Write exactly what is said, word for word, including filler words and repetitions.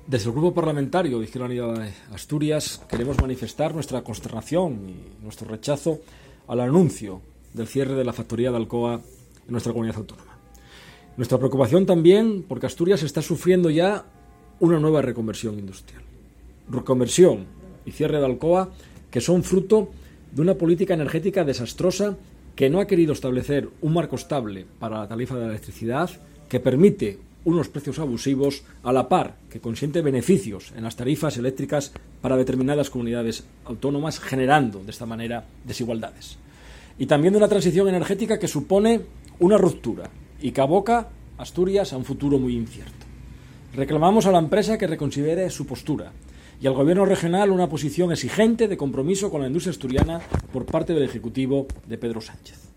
Desde el Grupo Parlamentario de Izquierda Unida de Asturias queremos manifestar nuestra consternación y nuestro rechazo al anuncio del cierre de la factoría de Alcoa en nuestra comunidad autónoma. Nuestra preocupación también porque Asturias está sufriendo ya una nueva reconversión industrial. Reconversión y cierre de Alcoa que son fruto de una política energética desastrosa que no ha querido establecer un marco estable para la tarifa de la electricidad, que permite unos precios abusivos a la par que consiente beneficios en las tarifas eléctricas para determinadas comunidades autónomas, generando de esta manera desigualdades. Y también de una transición energética que supone una ruptura y que aboca a Asturias a un futuro muy incierto. Reclamamos a la empresa que reconsidere su postura y al Gobierno regional una posición exigente de compromiso con la industria asturiana por parte del Ejecutivo de Pedro Sánchez.